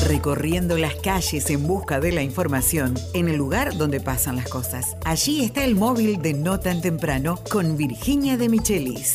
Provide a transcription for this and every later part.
recorriendo las calles en busca de la información en el lugar donde pasan las cosas. Allí está el móvil de No Tan Temprano con Virginia de Michelis.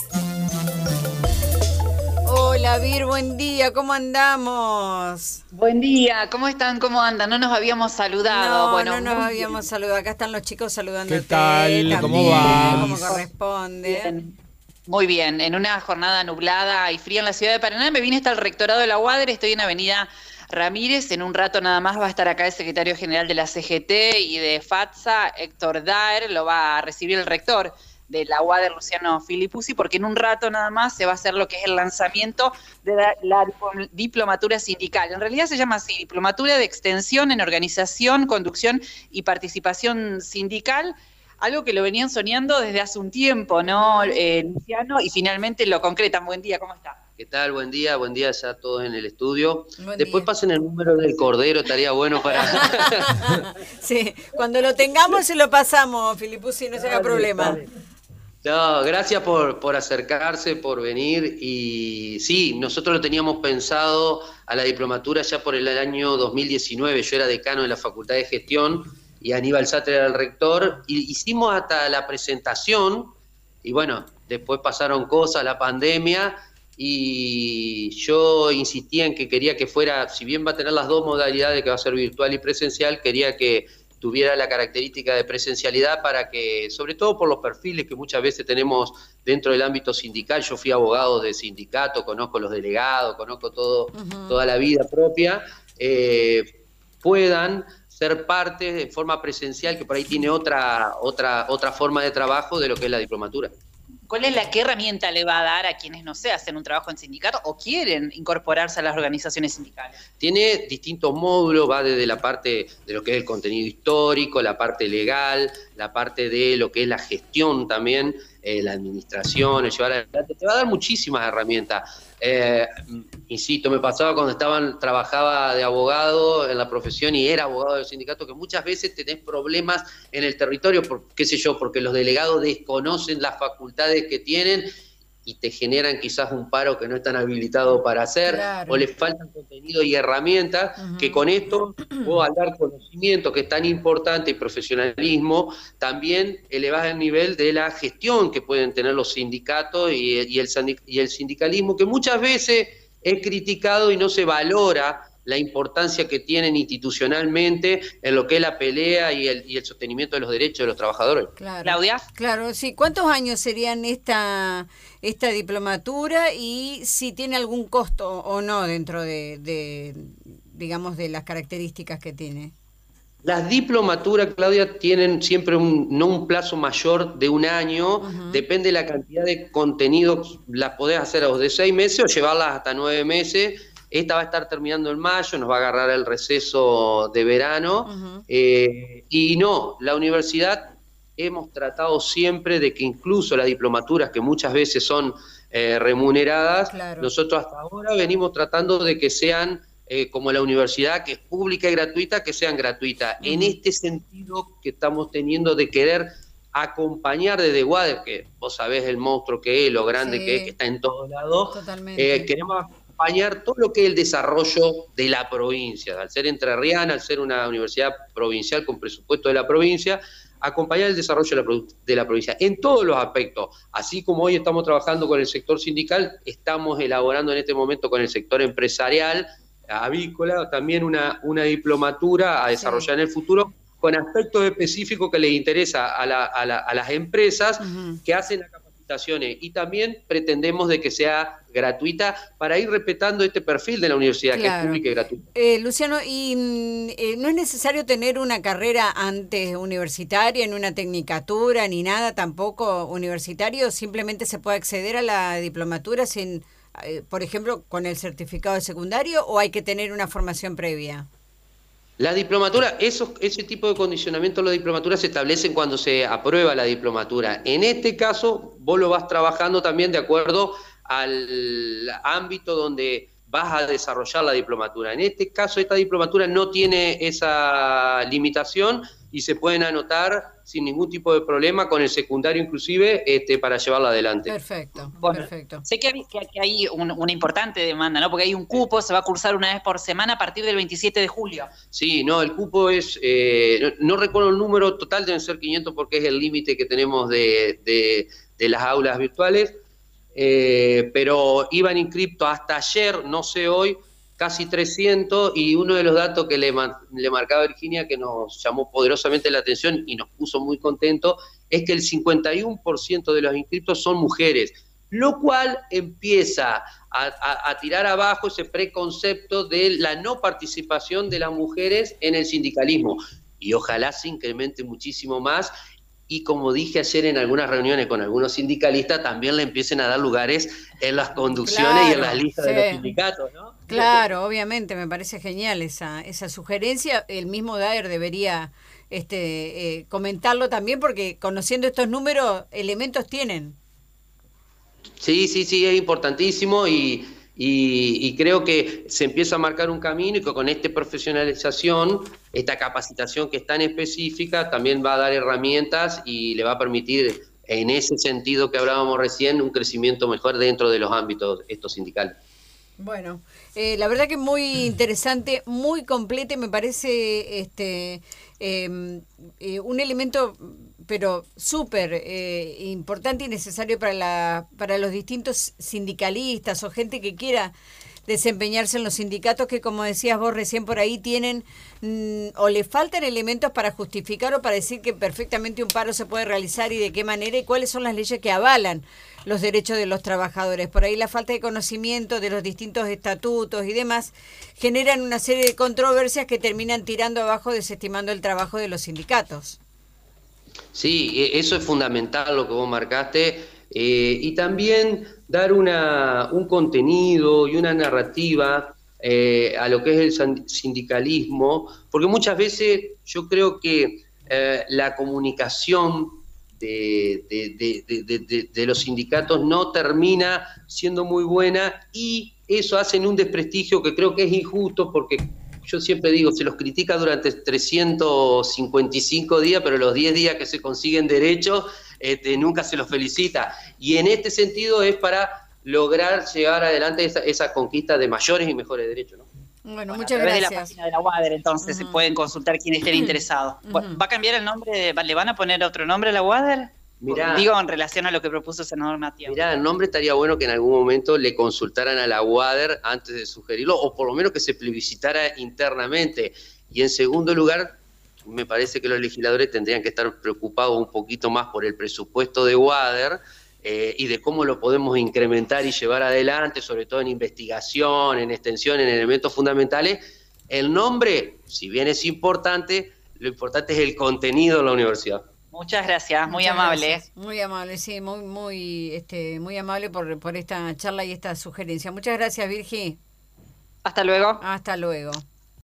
Hola Vir, buen día, ¿cómo andamos? Buen día, ¿cómo están? ¿Cómo andan? No nos habíamos saludado. No nos habíamos saludado. Acá están los chicos saludándote. ¿Qué tal? También, ¿Cómo va? como corresponde. Bien. Muy bien, en una jornada nublada y fría en la ciudad de Paraná, me vine hasta el rectorado de la UADER, estoy en Avenida Ramírez, en un rato nada más va a estar acá el secretario general de la CGT y de FATSA, Héctor Daer, lo va a recibir el rector de la UADER, Luciano Filipuzzi, porque en un rato nada más se va a hacer lo que es el lanzamiento de la diplomatura sindical. En realidad se llama así, Diplomatura de Extensión en Organización, Conducción y Participación Sindical, algo que lo venían soñando desde hace un tiempo, ¿no, Luciano? Y finalmente lo concretan. Buen día, ¿cómo está? ¿Qué tal? Buen día ya todos en el estudio. Buen Después día. pasen el número del Cordero, estaría bueno para... Sí, cuando lo tengamos se lo pasamos, Filipuzzi, no se haga problema. Dale. No, gracias por acercarse, por venir. Y sí, nosotros lo teníamos pensado a la diplomatura ya por el año 2019. Yo era decano de la Facultad de Gestión y Aníbal Satre era el rector. Y hicimos hasta la presentación y bueno, después pasaron cosas, la pandemia, y yo insistía en que quería que fuera, si bien va a tener las dos modalidades, que va a ser virtual y presencial, quería que tuviera la característica de presencialidad para que, sobre todo por los perfiles que muchas veces tenemos dentro del ámbito sindical, yo fui abogado de sindicato, conozco los delegados, conozco toda la vida propia, puedan ser parte de forma presencial, que por ahí tiene otra forma de trabajo de lo que es la diplomatura. ¿Qué herramienta le va a dar a quienes, no sé, hacen un trabajo en sindicato o quieren incorporarse a las organizaciones sindicales? Tiene distintos módulos, va desde la parte de lo que es el contenido histórico, la parte legal, la parte de lo que es la gestión también, la administración, el llevar adelante. Te va a dar muchísimas herramientas. Insisto, me pasaba cuando trabajaba de abogado en la profesión y era abogado del sindicato, que muchas veces tenés problemas en el territorio, porque los delegados desconocen las facultades que tienen y te generan quizás un paro que no están habilitados para hacer, claro, o les faltan contenido y herramientas, que con esto vos, al dar conocimiento, que es tan importante, y profesionalismo, también elevás el nivel de la gestión que pueden tener los sindicatos y el sindicalismo, que muchas veces es criticado y no se valora la importancia que tienen institucionalmente en lo que es la pelea y el sostenimiento de los derechos de los trabajadores. Claro. Claudia. Claro, sí. ¿Cuántos años serían esta diplomatura y si tiene algún costo o no dentro digamos, de las características que tiene? Las diplomaturas, Claudia, tienen siempre no un plazo mayor de un año, depende de la cantidad de contenidos, las podés hacer a vos de 6 meses o llevarlas hasta 9 meses. Esta va a estar terminando en mayo, nos va a agarrar el receso de verano. Y no, la universidad hemos tratado siempre de que incluso las diplomaturas, que muchas veces son remuneradas, claro, nosotros hasta ahora venimos tratando de que sean, como la universidad, que es pública y gratuita, que sean gratuitas. En este sentido que estamos teniendo de querer acompañar desde UADER, que vos sabés el monstruo que es, lo grande que es, que está en todos lados. Totalmente. Queremos acompañar todo lo que es el desarrollo de la provincia, al ser entrerriana, al ser una universidad provincial con presupuesto de la provincia, acompañar el desarrollo de la provincia en todos los aspectos. Así como hoy estamos trabajando con el sector sindical, estamos elaborando en este momento con el sector empresarial, avícola, también una diplomatura a desarrollar en el futuro, con aspectos específicos que les interesa a las empresas que hacen la capacitaciones, y también pretendemos de que sea gratuita para ir respetando este perfil de la universidad, claro, que es pública y gratuita. Luciano, ¿y no es necesario tener una carrera antes universitaria, en una tecnicatura, ni nada tampoco universitario? ¿Simplemente se puede acceder a la diplomatura sin, por ejemplo, con el certificado de secundario, o hay que tener una formación previa? La diplomatura, ese tipo de condicionamiento de la diplomatura se establecen cuando se aprueba la diplomatura. En este caso, vos lo vas trabajando también de acuerdo al ámbito donde vas a desarrollar la diplomatura. En este caso, esta diplomatura no tiene esa limitación y se pueden anotar sin ningún tipo de problema, con el secundario inclusive, para llevarla adelante. Perfecto, bueno, perfecto. Sé que hay una importante demanda, ¿no? Porque hay un cupo, se va a cursar una vez por semana a partir del 27 de julio. Sí, no, el cupo es, no recuerdo el número total, deben ser 500 porque es el límite que tenemos de las aulas virtuales, pero iban inscriptos hasta ayer, no sé hoy, casi 300, y uno de los datos que le marcaba a Virginia, que nos llamó poderosamente la atención y nos puso muy contentos, es que el 51% de los inscriptos son mujeres, lo cual empieza a tirar abajo ese preconcepto de la no participación de las mujeres en el sindicalismo, y ojalá se incremente muchísimo más. Y como dije ayer en algunas reuniones con algunos sindicalistas, también le empiecen a dar lugares en las conducciones y en las listas de los sindicatos, ¿no? Claro, obviamente, me parece genial esa sugerencia. El mismo DAER debería comentarlo también, porque conociendo estos números, elementos tienen. Sí, es importantísimo y creo que se empieza a marcar un camino y que con esta profesionalización, esta capacitación que es tan específica, también va a dar herramientas y le va a permitir, en ese sentido que hablábamos recién, un crecimiento mejor dentro de los ámbitos estos sindicales. Bueno, la verdad que muy interesante, muy completa, y me parece un elemento pero súper importante y necesario para los distintos sindicalistas o gente que quiera desempeñarse en los sindicatos, que como decías vos recién por ahí tienen o le faltan elementos para justificar o para decir que perfectamente un paro se puede realizar y de qué manera y cuáles son las leyes que avalan los derechos de los trabajadores. Por ahí la falta de conocimiento de los distintos estatutos y demás generan una serie de controversias que terminan tirando abajo, desestimando el trabajo de los sindicatos. Sí, eso es fundamental lo que vos marcaste, y también dar un contenido y una narrativa a lo que es el sindicalismo, porque muchas veces yo creo que la comunicación de los sindicatos no termina siendo muy buena, y eso hace un desprestigio que creo que es injusto, porque yo siempre digo, se los critica durante 355 días, pero los 10 días que se consiguen derechos, nunca se los felicita. Y en este sentido es para lograr llevar adelante esa conquista de mayores y mejores derechos, ¿no? Bueno, muchas gracias. De la página de la UADER, entonces, se pueden consultar quienes estén interesados. ¿Va a cambiar el nombre? ¿Le van a poner otro nombre a la UADER? Mirá, digo, en relación a lo que propuso el senador Matías. Mirá, el nombre estaría bueno que en algún momento le consultaran a la UADER antes de sugerirlo, o por lo menos que se plebiscitara internamente. Y en segundo lugar, me parece que los legisladores tendrían que estar preocupados un poquito más por el presupuesto de UADER y de cómo lo podemos incrementar y llevar adelante, sobre todo en investigación, en extensión, en elementos fundamentales. El nombre, si bien es importante, lo importante es el contenido de la universidad. Muchas gracias, muy amable. Gracias. Muy amable, sí, muy amable por esta charla y esta sugerencia. Muchas gracias, Virgi. Hasta luego. Hasta luego.